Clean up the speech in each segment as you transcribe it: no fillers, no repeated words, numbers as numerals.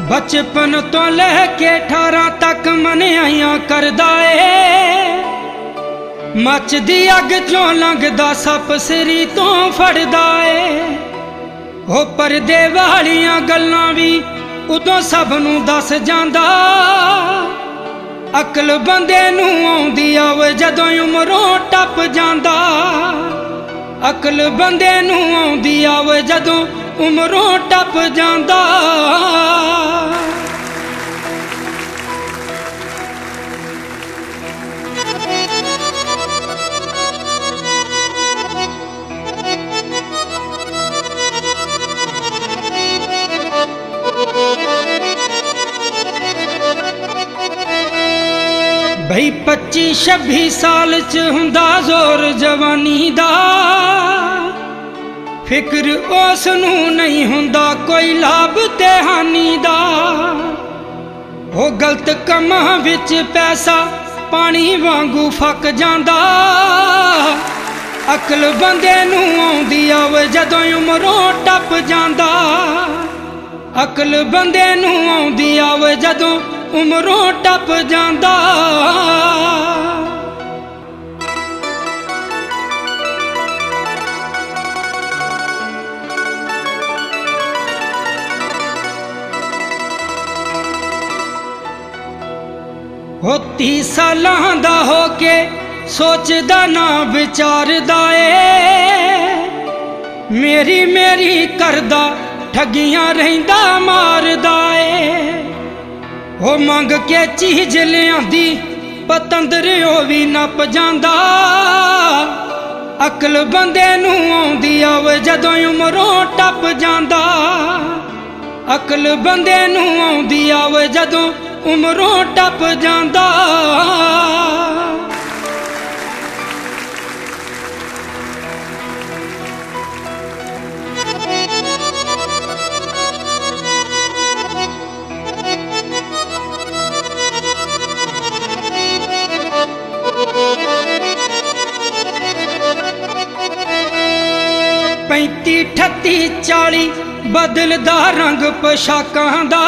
बचपन तो लैके 18 तक मनियाइयां करदा ए। मचदी अग चों लंघदा सप सिरी तो फड़दा ए। हो परदे वालियां गल्लां भी उदों सब नूं दस जांदा। अकल बंदे नूं आउंदी आवे जदों उमरों टप जांदा। अकल बंदे नूं आउंदी आवे जदों उमरों टप जांदा। भई 25-26 साल च हुंदा जोर जवानी दा। फिक्र उस नूं नहीं हुंदा कोई लाभ ते हानि दा। हो गलत कमां विच पैसा पानी वांगू फक जांदा। अकल बंदे नूं आउंदी आवे जदों उमरों टप जांदा। अकल बंदे नूं आउंदी आवे जदों उमरों टप जांदा। हो 30 सालां दा हो के सोचदा ना विचारदा ए। मेरी मेरी करदा ठगियां रहिंदा मारदा ए। हो मंग के चीज लियांदी पतंदर ओ भी नप जांदा। अकल बंदे नूं आउंदी आवे जदों उमरों टप जांदा। अकल बंदे नूं आउंदी आवे जदों उमरों टप जांदा। पैंती 38 40 बदलदा रंग पोशाकां दा।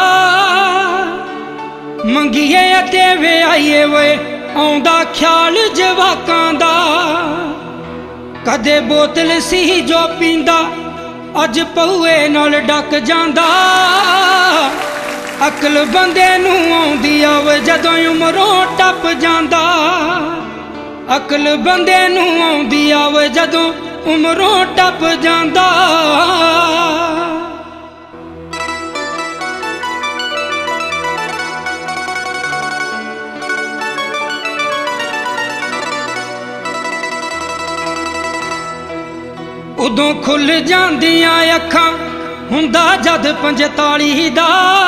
मंगीए ते विआहिए वे आउंदा ख्याल जवाकां दा। कदे बोतल सी जो पींदा अज पऊए नाल डक जांदा। अकल बंदे नूं आउंदी आवे जदों उमरों टप जांदा। अकल बंदे नूं आउंदी आवे जदों उमरों टप जांदा। उदों खुल जांदियां अखां हुंदा जद 45 दा।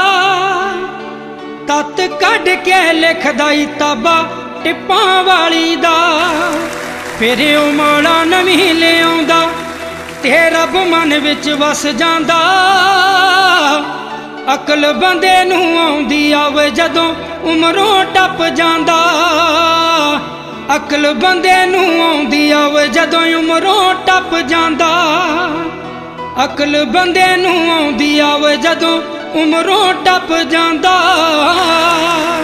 तत कढ के लिखदा किताबा टिप्पां वाली दा। फिर ओ मौला नवीं ले आउंदा ते रब मन विच वस जांदा। अकल बंदे नूं आउंदी आवे जदों उमरों टप जांदा। अकल बंदे नूं आउंदी आवे जदों उमरों टप जांदा। अकल बंदे नूं आउंदी आवे जदों उमरों टप जांदा।